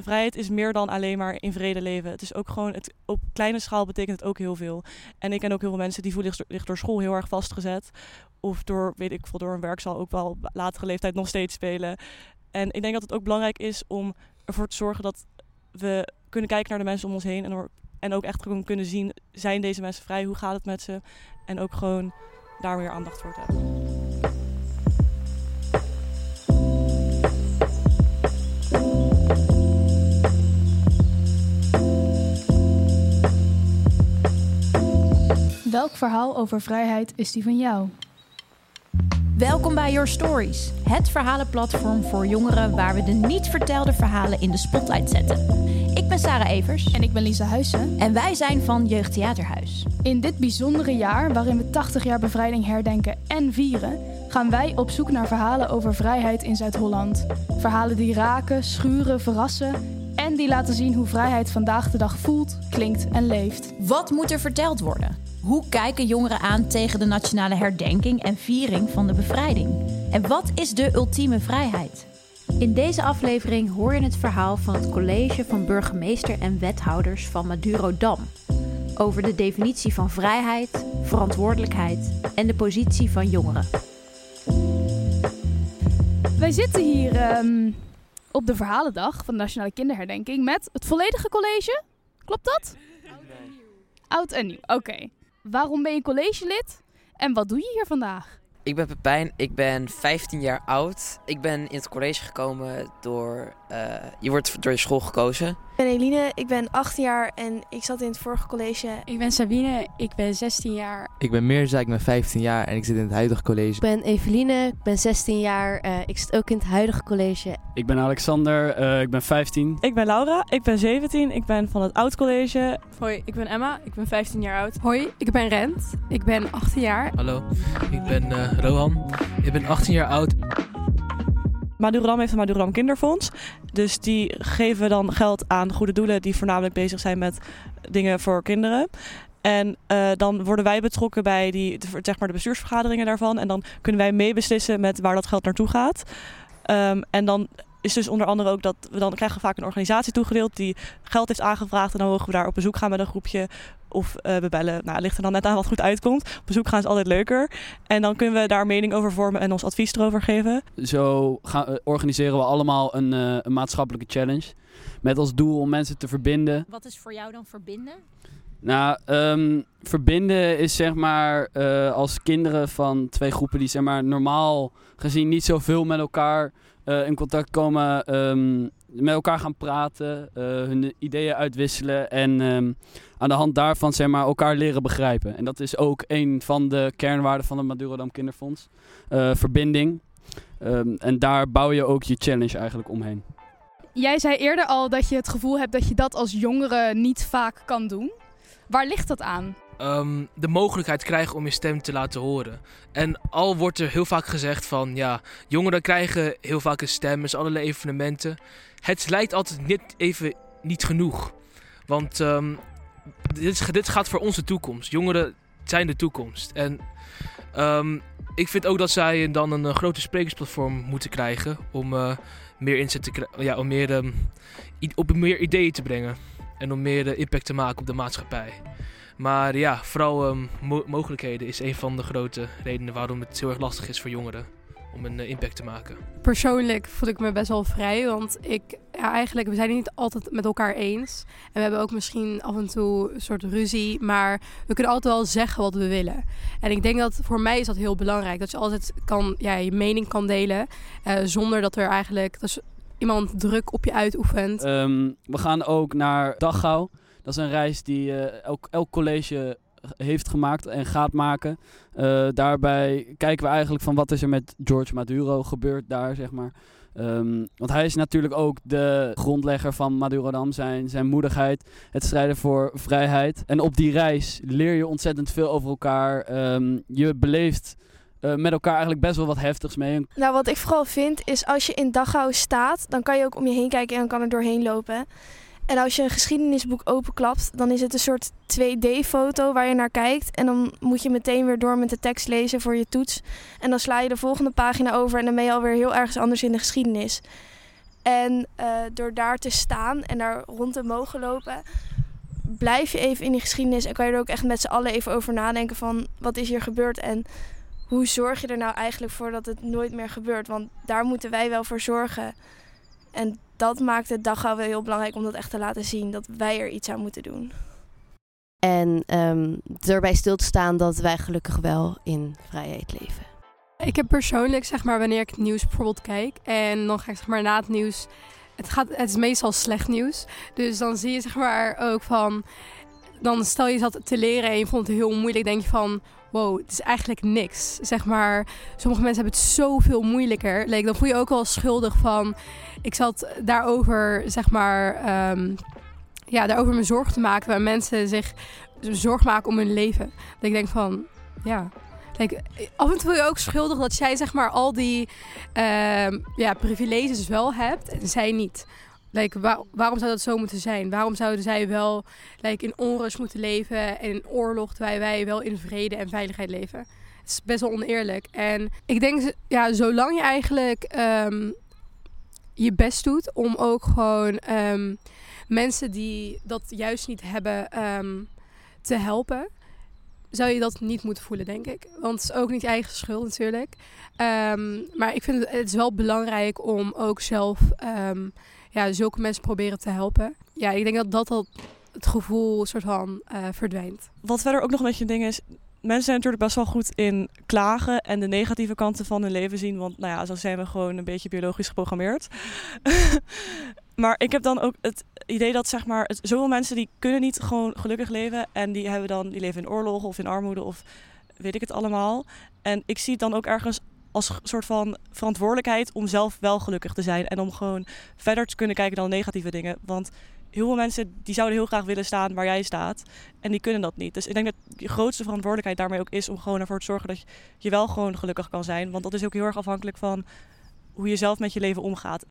vrijheid is meer dan alleen maar in vrede leven. Het is ook gewoon, op kleine schaal betekent het ook heel veel. En ik ken ook heel veel mensen die voelen zich door school heel erg vastgezet. Of door, weet ik veel, door hun werk zal ook wel op latere leeftijd nog steeds spelen. En ik denk dat het ook belangrijk is om ervoor te zorgen dat we kunnen kijken naar de mensen om ons heen. En ook echt gewoon kunnen zien, zijn deze mensen vrij? Hoe gaat het met ze? En ook gewoon daar meer aandacht voor te hebben. Welk verhaal over vrijheid is die van jou? Welkom bij Your Stories, het verhalenplatform voor jongeren waar we de niet vertelde verhalen in de spotlight zetten. Ik ben Sarah Evers. En ik ben Lisa Huyssen. En wij zijn van Jeugdtheaterhuis. In dit bijzondere jaar, waarin we 80 jaar bevrijding herdenken en vieren, gaan wij op zoek naar verhalen over vrijheid in Zuid-Holland. Verhalen die raken, schuren, verrassen en die laten zien hoe vrijheid vandaag de dag voelt, klinkt en leeft. Wat moet er verteld worden? Hoe kijken jongeren aan tegen de nationale herdenking en viering van de bevrijding? En wat is de ultieme vrijheid? In deze aflevering hoor je het verhaal van het college van burgemeester en wethouders van Madurodam. Over de definitie van vrijheid, verantwoordelijkheid en de positie van jongeren. Wij zitten hier op de Verhalendag van de Nationale Kinderherdenking met het volledige college. Klopt dat? Oud en nieuw, oké. Waarom ben je collegelid en wat doe je hier vandaag? Ik ben Pepijn, ik ben 15 jaar oud. Ik ben in het college gekomen door... je wordt door je school gekozen. Ik ben Eline, ik ben 18 jaar en ik zat in het vorige college. Ik ben Sabine, ik ben 16 jaar. Ik ben Mirza, ik ben 15 jaar en ik zit in het huidige college. Ik ben Eveline, ik ben 16 jaar, ik zit ook in het huidige college. Ik ben Alexander, ik ben 15. Ik ben Laura, ik ben 17, ik ben van het oud college. Hoi, ik ben Emma, ik ben 15 jaar oud. Hoi, ik ben Rent, ik ben 18 jaar. Hallo, ik ben Rohan, ik ben 18 jaar oud. Madurodam heeft een Madurodam Kinderfonds. Dus die geven dan geld aan goede doelen die voornamelijk bezig zijn met dingen voor kinderen. En dan worden wij betrokken bij de bestuursvergaderingen daarvan. En dan kunnen wij meebeslissen met waar dat geld naartoe gaat. En dan is dus onder andere ook dat dan krijgen we vaak een organisatie toegedeeld die geld heeft aangevraagd. En dan mogen we daar op bezoek gaan met een groepje. Of we bellen. Nou, het ligt er dan net aan wat goed uitkomt. Op bezoek gaan is altijd leuker. En dan kunnen we daar mening over vormen en ons advies erover geven. Zo organiseren we allemaal een maatschappelijke challenge. Met als doel om mensen te verbinden. Wat is voor jou dan verbinden? Nou, verbinden is zeg maar als kinderen van twee groepen die zeg maar normaal gezien niet zoveel met elkaar in contact komen, met elkaar gaan praten, hun ideeën uitwisselen en aan de hand daarvan zeg maar elkaar leren begrijpen. En dat is ook een van de kernwaarden van het Madurodam Kinderfonds, verbinding. En daar bouw je ook je challenge eigenlijk omheen. Jij zei eerder al dat je het gevoel hebt dat je dat als jongere niet vaak kan doen. Waar ligt dat aan? De mogelijkheid krijgen om je stem te laten horen. En al wordt er heel vaak gezegd van, ja, jongeren krijgen heel vaak een stem met allerlei evenementen. Het lijkt altijd net even niet genoeg. Want dit gaat voor onze toekomst. Jongeren zijn de toekomst. En ik vind ook dat zij dan een groter sprekersplatform moeten krijgen om meer inzet te krijgen, ja, om meer ideeën te brengen. En om meer impact te maken op de maatschappij. Maar ja, vooral mogelijkheden is een van de grote redenen waarom het heel erg lastig is voor jongeren om een impact te maken. Persoonlijk voel ik me best wel vrij, want we zijn het niet altijd met elkaar eens. En we hebben ook misschien af en toe een soort ruzie, maar we kunnen altijd wel zeggen wat we willen. En ik denk dat voor mij is dat heel belangrijk, dat je altijd je mening kan delen, zonder dat er eigenlijk iemand druk op je uitoefent. We gaan ook naar Dachau. Dat is een reis die elk college heeft gemaakt en gaat maken. Daarbij kijken we eigenlijk van wat is er met George Maduro gebeurd daar, zeg maar. Want hij is natuurlijk ook de grondlegger van Madurodam, zijn moedigheid, het strijden voor vrijheid. En op die reis leer je ontzettend veel over elkaar. Je beleeft met elkaar eigenlijk best wel wat heftigs mee. Nou, wat ik vooral vind is als je in Dachau staat, dan kan je ook om je heen kijken en dan kan er doorheen lopen. En als je een geschiedenisboek openklapt, dan is het een soort 2D-foto waar je naar kijkt. En dan moet je meteen weer door met de tekst lezen voor je toets. En dan sla je de volgende pagina over en dan ben je alweer heel ergens anders in de geschiedenis. En door daar te staan en daar rond te mogen lopen, blijf je even in die geschiedenis en kan je er ook echt met z'n allen even over nadenken van wat is hier gebeurd en hoe zorg je er nou eigenlijk voor dat het nooit meer gebeurt. Want daar moeten wij wel voor zorgen. En dat maakt het Dachau wel heel belangrijk om dat echt te laten zien, dat wij er iets aan moeten doen. En erbij stil te staan dat wij gelukkig wel in vrijheid leven. Ik heb persoonlijk, zeg maar, wanneer ik het nieuws bijvoorbeeld kijk en dan ga ik, zeg maar, na het nieuws, het is meestal slecht nieuws. Dus dan zie je, zeg maar, ook van, dan stel je zat te leren en je vond het heel moeilijk, denk je van, wow, het is eigenlijk niks. Zeg maar, sommige mensen hebben het zoveel moeilijker. Dan voel je ook wel schuldig van, ik zat daarover, zeg maar, daarover me zorgen te maken, waar mensen zich zorg maken om hun leven. Dat ik denk van, ja. Af en toe voel je ook schuldig dat jij, zeg maar, al die privileges wel hebt en zij niet. Waarom zou dat zo moeten zijn? Waarom zouden zij wel in onrust moeten leven en in oorlog, terwijl wij wel in vrede en veiligheid leven? Het is best wel oneerlijk. En ik denk, zolang je eigenlijk je best doet om ook gewoon mensen die dat juist niet hebben te helpen, zou je dat niet moeten voelen, denk ik. Want het is ook niet je eigen schuld natuurlijk. Maar ik vind het is wel belangrijk om ook zelf zulke mensen proberen te helpen. Ja, ik denk dat het gevoel soort van verdwijnt. Wat verder ook nog een beetje een ding is, mensen zijn natuurlijk best wel goed in klagen en de negatieve kanten van hun leven zien. Want zo zijn we gewoon een beetje biologisch geprogrammeerd. Maar ik heb dan ook het idee dat, zeg maar, zoveel mensen die kunnen niet gewoon gelukkig leven. En die leven in oorlog of in armoede of weet ik het allemaal. En ik zie het dan ook ergens als soort van verantwoordelijkheid om zelf wel gelukkig te zijn. En om gewoon verder te kunnen kijken dan negatieve dingen. Want heel veel mensen die zouden heel graag willen staan waar jij staat. En die kunnen dat niet. Dus ik denk dat je grootste verantwoordelijkheid daarmee ook is om gewoon ervoor te zorgen dat je wel gewoon gelukkig kan zijn. Want dat is ook heel erg afhankelijk van hoe je zelf met je leven omgaat.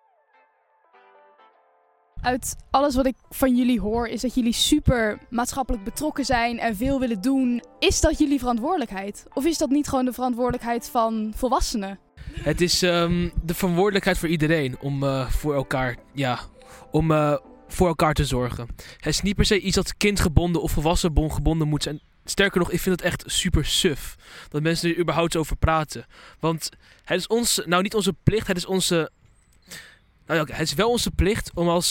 Uit alles wat ik van jullie hoor is dat jullie super maatschappelijk betrokken zijn en veel willen doen. Is dat jullie verantwoordelijkheid? Of is dat niet gewoon de verantwoordelijkheid van volwassenen? Het is de verantwoordelijkheid voor iedereen om voor elkaar te zorgen. Het is niet per se iets dat kindgebonden of volwassenengebonden moet zijn. Sterker nog, ik vind het echt super suf dat mensen er überhaupt over praten. Want het is niet onze plicht, het is het is wel onze plicht om als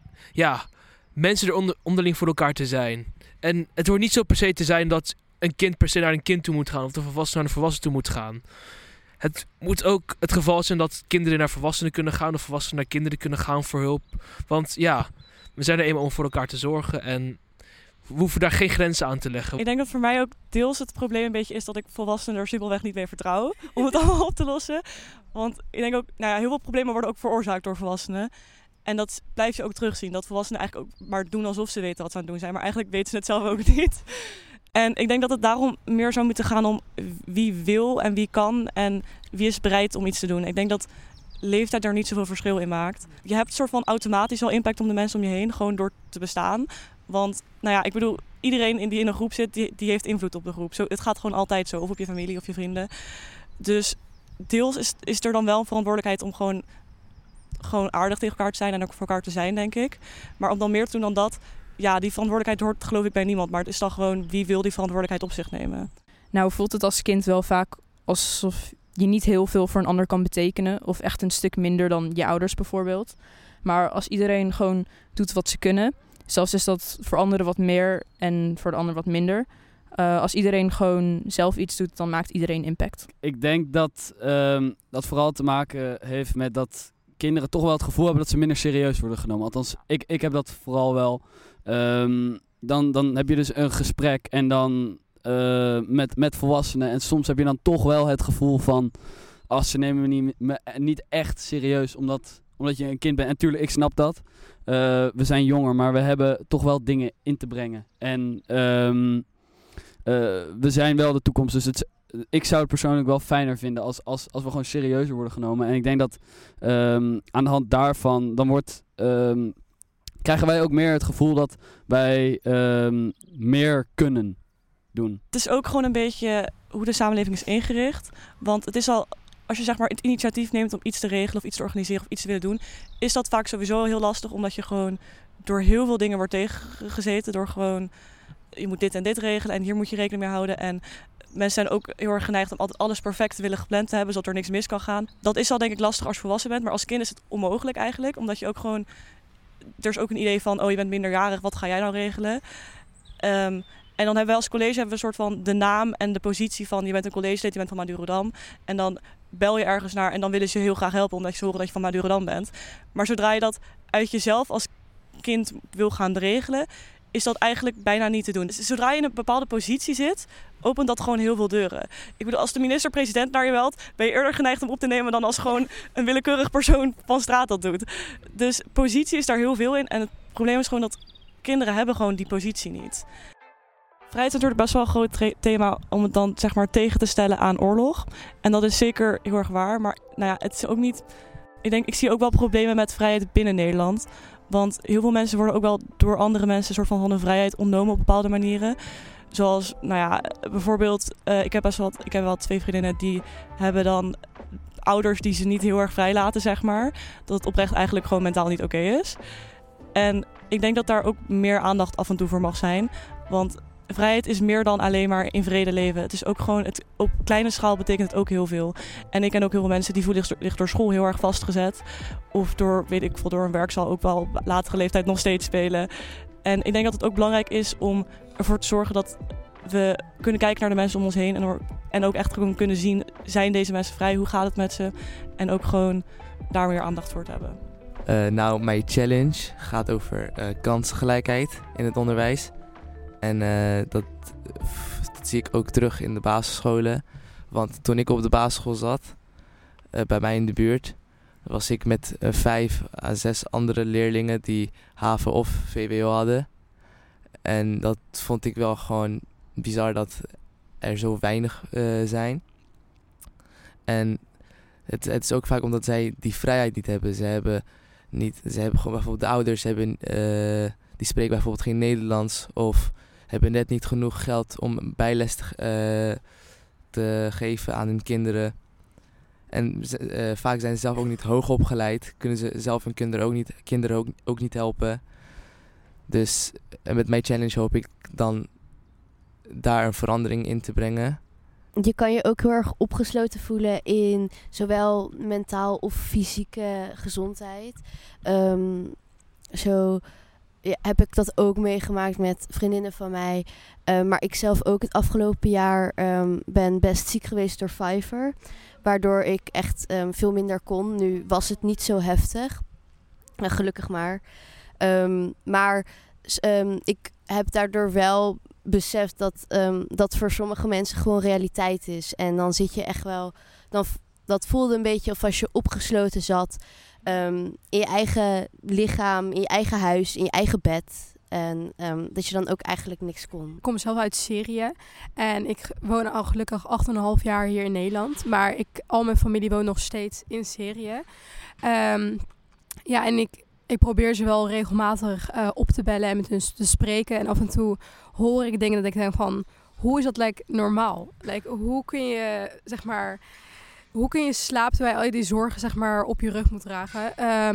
mensen er onderling voor elkaar te zijn. En het hoort niet zo per se te zijn dat een kind per se naar een kind toe moet gaan of de volwassene naar een volwassene toe moet gaan. Het moet ook het geval zijn dat kinderen naar volwassenen kunnen gaan of volwassenen naar kinderen kunnen gaan voor hulp. Want we zijn er eenmaal om voor elkaar te zorgen en we hoeven daar geen grenzen aan te leggen. Ik denk dat voor mij ook deels het probleem een beetje is dat ik volwassenen er simpelweg niet mee vertrouw om het allemaal op te lossen. Want ik denk ook, heel veel problemen worden ook veroorzaakt door volwassenen. En dat blijf je ook terugzien. Dat volwassenen eigenlijk ook maar doen alsof ze weten wat ze aan het doen zijn. Maar eigenlijk weten ze het zelf ook niet. En ik denk dat het daarom meer zou moeten gaan om wie wil en wie kan en wie is bereid om iets te doen. Ik denk dat leeftijd er niet zoveel verschil in maakt. Je hebt een soort van automatisch wel impact op de mensen om je heen, gewoon door te bestaan. Want ik bedoel, iedereen die in een groep zit, die heeft invloed op de groep. Het gaat gewoon altijd zo, of op je familie of je vrienden. Dus deels is er dan wel een verantwoordelijkheid om gewoon aardig tegen elkaar te zijn en ook voor elkaar te zijn, denk ik. Maar om dan meer te doen dan dat, die verantwoordelijkheid hoort geloof ik bij niemand. Maar het is dan gewoon wie wil die verantwoordelijkheid op zich nemen. Nou voelt het als kind wel vaak alsof je niet heel veel voor een ander kan betekenen. Of echt een stuk minder dan je ouders bijvoorbeeld. Maar als iedereen gewoon doet wat ze kunnen, zelfs is dat voor anderen wat meer en voor de ander wat minder. Als iedereen gewoon zelf iets doet, dan maakt iedereen impact. Ik denk dat dat vooral te maken heeft met dat kinderen toch wel het gevoel hebben dat ze minder serieus worden genomen. Althans, ik heb dat vooral wel. Dan heb je dus een gesprek en dan met volwassenen. En soms heb je dan toch wel het gevoel van, ze nemen me niet echt serieus omdat je een kind bent. En tuurlijk, ik snap dat. We zijn jonger, maar we hebben toch wel dingen in te brengen. En we zijn wel de toekomst. Dus ik zou het persoonlijk wel fijner vinden als we gewoon serieuzer worden genomen. En ik denk dat aan de hand daarvan, dan krijgen wij ook meer het gevoel dat wij meer kunnen doen. Het is ook gewoon een beetje hoe de samenleving is ingericht. Want het is al, als je zeg maar het initiatief neemt om iets te regelen of iets te organiseren of iets te willen doen, is dat vaak sowieso heel lastig, omdat je gewoon door heel veel dingen wordt tegengezeten. Door gewoon, je moet dit en dit regelen en hier moet je rekening mee houden. En mensen zijn ook heel erg geneigd om altijd alles perfect te willen gepland te hebben, zodat er niks mis kan gaan. Dat is al denk ik lastig als je volwassen bent, maar als kind is het onmogelijk eigenlijk. Omdat je ook gewoon, er is ook een idee van, je bent minderjarig, wat ga jij nou regelen? En dan hebben wij als college een soort van de naam en de positie van, je bent een collegelid, je bent van Madurodam. En dan bel je ergens naar en dan willen ze je heel graag helpen omdat je horen dat je van Madurodam bent. Maar zodra je dat uit jezelf als kind wil gaan regelen, is dat eigenlijk bijna niet te doen. Dus zodra je in een bepaalde positie zit, opent dat gewoon heel veel deuren. Ik bedoel, als de minister-president naar je belt, ben je eerder geneigd om op te nemen dan als gewoon een willekeurig persoon van straat dat doet. Dus positie is daar heel veel in. En het probleem is gewoon dat kinderen hebben gewoon die positie niet. Vrijheid is natuurlijk best wel een groot thema om het dan zeg maar tegen te stellen aan oorlog. En dat is zeker heel erg waar. Maar nou ja, het is ook niet. Ik zie ook wel problemen met vrijheid binnen Nederland. Want heel veel mensen worden ook wel door andere mensen een soort van hun vrijheid ontnomen op bepaalde manieren. Zoals, nou ja, bijvoorbeeld, ik heb wel 2 vriendinnen die hebben dan ouders die ze niet heel erg vrij laten, zeg maar. Dat het oprecht eigenlijk gewoon mentaal niet oké is. En ik denk dat daar ook meer aandacht af en toe voor mag zijn. Want vrijheid is meer dan alleen maar in vrede leven. Het is ook gewoon, op kleine schaal betekent het ook heel veel. En ik ken ook heel veel mensen die voelen zich door school heel erg vastgezet. Of door, door hun werk zal ook wel op latere leeftijd nog steeds spelen. En ik denk dat het ook belangrijk is om ervoor te zorgen dat we kunnen kijken naar de mensen om ons heen. En ook echt gewoon kunnen zien, zijn deze mensen vrij? Hoe gaat het met ze? En ook gewoon daar meer aandacht voor te hebben. Mijn challenge gaat over kansgelijkheid in het onderwijs. En dat zie ik ook terug in de basisscholen. Want toen ik op de basisschool zat, bij mij in de buurt, was ik met 5 à 6 andere leerlingen die HAVO of VWO hadden. En dat vond ik wel gewoon bizar dat er zo weinig zijn. En het is ook vaak omdat zij die vrijheid niet hebben. Ze hebben gewoon bijvoorbeeld de ouders die spreken bijvoorbeeld geen Nederlands of hebben net niet genoeg geld om bijles te geven aan hun kinderen. En vaak zijn ze zelf ook niet hoog opgeleid. Kunnen ze zelf hun kinderen ook niet helpen. Dus met mijn challenge hoop ik dan daar een verandering in te brengen. Je kan je ook heel erg opgesloten voelen in zowel mentaal of fysieke gezondheid. Zo heb ik dat ook meegemaakt met vriendinnen van mij. Maar ik zelf ook het afgelopen jaar ben best ziek geweest door Fiverr. Waardoor ik echt veel minder kon. Nu was het niet zo heftig. Gelukkig maar. Maar ik heb daardoor wel beseft dat voor sommige mensen gewoon realiteit is. En dan zit je echt wel. Dat voelde een beetje of als je opgesloten zat. In je eigen lichaam, in je eigen huis, in je eigen bed. En dat je dan ook eigenlijk niks kon. Ik kom zelf uit Syrië. En ik woon al gelukkig 8,5 jaar hier in Nederland. Maar al mijn familie woont nog steeds in Syrië. En ik probeer ze wel regelmatig op te bellen en met hun te spreken. En af en toe hoor ik dingen dat ik denk van, hoe is dat normaal? Hoe kun je, hoe kun je slapen terwijl al die zorgen op je rug moet dragen?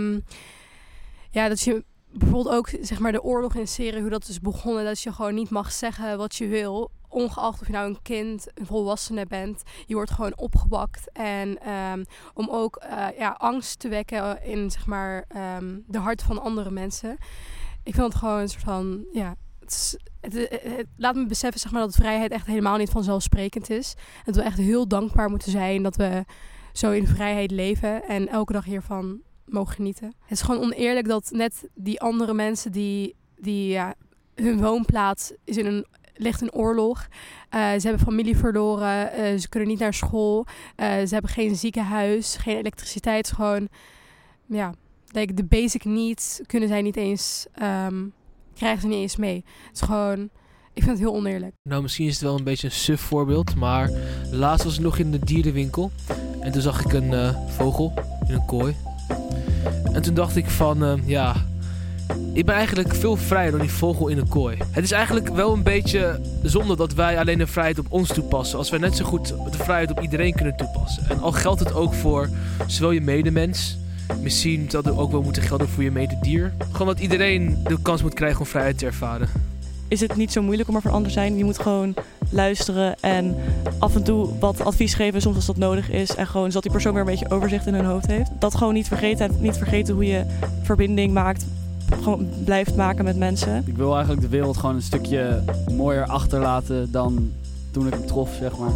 Dat je bijvoorbeeld ook de oorlog in Syrië, hoe dat is begonnen, dat je gewoon niet mag zeggen wat je wil. Ongeacht of je nou een kind, een volwassene bent, je wordt gewoon opgewakt. En om ook angst te wekken in de hart van andere mensen. Ik vind het gewoon een soort van, het laat me beseffen dat vrijheid echt helemaal niet vanzelfsprekend is. En dat we echt heel dankbaar moeten zijn dat we zo in vrijheid leven en elke dag hiervan mogen genieten. Het is gewoon oneerlijk dat net die andere mensen die hun woonplaats ligt in oorlog. Ze hebben familie verloren. Ze kunnen niet naar school. Ze hebben geen ziekenhuis, geen elektriciteit. Gewoon, de basic needs kunnen zij niet eens, krijgen ze niet eens mee. Het is gewoon, ik vind het heel oneerlijk. Nou, misschien is het wel een beetje een suf voorbeeld, maar laatst was ik nog in de dierenwinkel en toen zag ik een vogel in een kooi. En toen dacht ik van, Ik ben eigenlijk veel vrijer dan die vogel in een kooi. Het is eigenlijk wel een beetje zonde dat wij alleen de vrijheid op ons toepassen, als wij net zo goed de vrijheid op iedereen kunnen toepassen. En al geldt het ook voor zowel je medemens, misschien zou het ook wel moeten gelden voor je mededier. Gewoon dat iedereen de kans moet krijgen om vrijheid te ervaren. Is het niet zo moeilijk om er voor ander te zijn? Je moet gewoon luisteren en af en toe wat advies geven, soms als dat nodig is. En gewoon zodat die persoon weer een beetje overzicht in hun hoofd heeft. Dat gewoon niet vergeten en niet vergeten hoe je verbinding maakt, gewoon blijft maken met mensen. Ik wil eigenlijk de wereld gewoon een stukje mooier achterlaten dan toen ik hem trof, zeg maar.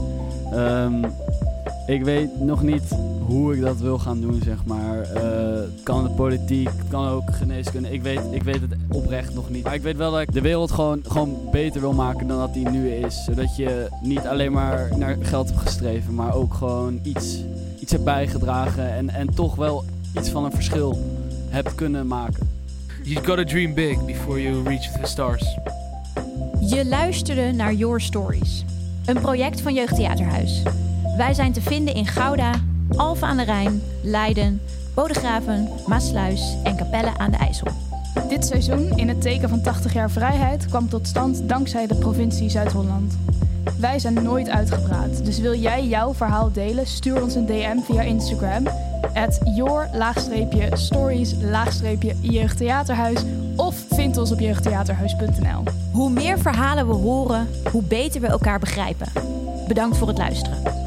Ik weet nog niet hoe ik dat wil gaan doen, zeg maar. Het kan de politiek, het kan ook geneeskunde. Ik weet het oprecht nog niet. Maar ik weet wel dat ik de wereld gewoon beter wil maken dan dat die nu is. Zodat je niet alleen maar naar geld hebt gestreven, maar ook gewoon iets hebt bijgedragen. En toch wel iets van een verschil hebt kunnen maken. You gotta dream big before you reach the stars. Je luisterde naar Your Stories, een project van Jeugdtheaterhuis. Wij zijn te vinden in Gouda, Alphen aan de Rijn, Leiden, Bodegraven, Maassluis en Capelle aan de IJssel. Dit seizoen, in het teken van 80 jaar vrijheid, kwam tot stand dankzij de provincie Zuid-Holland. Wij zijn nooit uitgepraat, dus wil jij jouw verhaal delen? Stuur ons een DM via Instagram @your_stories_jeugdtheaterhuis of vind ons op jeugdtheaterhuis.nl. Hoe meer verhalen we horen, hoe beter we elkaar begrijpen. Bedankt voor het luisteren.